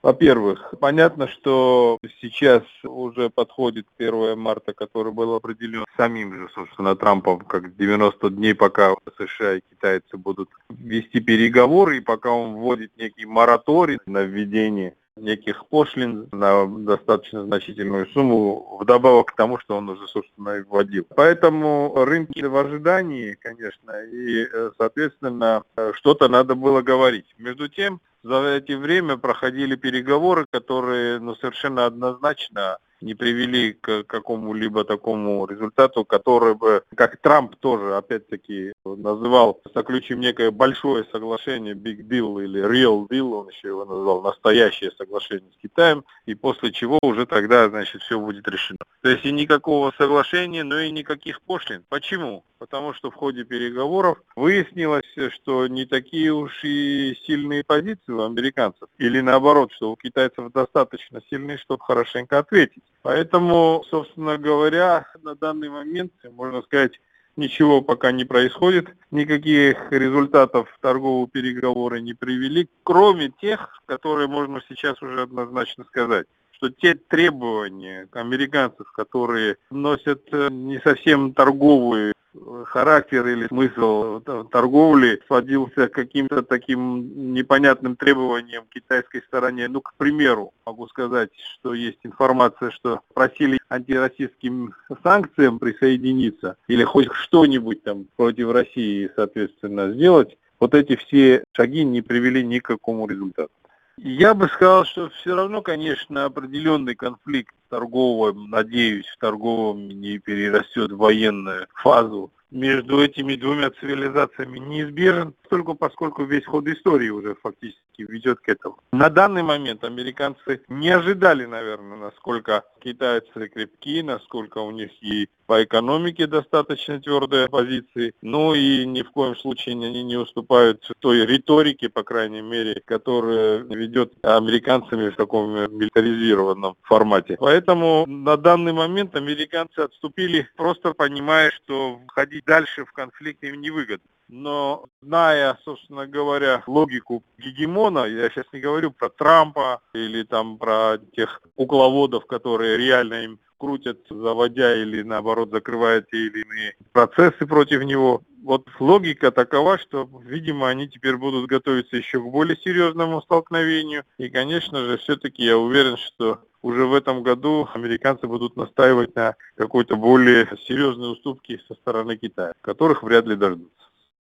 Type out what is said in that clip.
Во-первых, понятно, что сейчас уже подходит 1 марта, который был определен самим же, собственно, Трампом, как 90 дней, пока США и китайцы будут вести переговоры, и пока он вводит некий мораторий на введение неких пошлин на достаточно значительную сумму, вдобавок к тому, что он уже, собственно, и вводил. Поэтому рынки в ожидании, конечно, и, соответственно, что-то надо было говорить. Между тем, за это время проходили переговоры, которые совершенно однозначно не привели к какому-либо такому результату, который бы, как Трамп тоже, опять-таки, называл, заключим некое большое соглашение, big deal или real deal, он еще его назвал, настоящее соглашение с Китаем, и после чего уже тогда, значит, все будет решено. То есть и никакого соглашения, но и никаких пошлин. Почему? Потому что в ходе переговоров выяснилось, что не такие уж и сильные позиции у американцев. Или наоборот, что у китайцев достаточно сильные, чтобы хорошенько ответить. Поэтому, собственно говоря, на данный момент, можно сказать, ничего пока не происходит. Никаких результатов торгового переговора не привели, кроме тех, которые можно сейчас уже однозначно сказать, что те требования американцев, которые носят не совсем торговый характер или смысл торговли, сводился к каким-то таким непонятным требованиям китайской стороне. К примеру, могу сказать, что есть информация, что просили антироссийским санкциям присоединиться или хоть что-нибудь там против России, соответственно, сделать. Вот эти все шаги не привели ни к какому результату. Я бы сказал, что все равно, конечно, определенный конфликт торговый, надеюсь, в торговом не перерастет в военную фазу между этими двумя цивилизациями неизбежен, поскольку весь ход истории уже фактически ведет к этому. На данный момент американцы не ожидали, наверное, насколько китайцы крепки, насколько у них и по экономике достаточно твердые позиции, и ни в коем случае они не уступают той риторике, по крайней мере, которая ведет американцами в таком милитаризированном формате. Поэтому на данный момент американцы отступили, просто понимая, что входить дальше в конфликт им невыгодно. Но зная, собственно говоря, логику гегемона, я сейчас не говорю про Трампа или там про тех кукловодов, которые реально им крутят, заводя или наоборот закрывая те или иные процессы против него. Вот логика такова, что, видимо, они теперь будут готовиться еще к более серьезному столкновению. И, конечно же, все-таки я уверен, что уже в этом году американцы будут настаивать на какой-то более серьезной уступке со стороны Китая, которых вряд ли дождутся.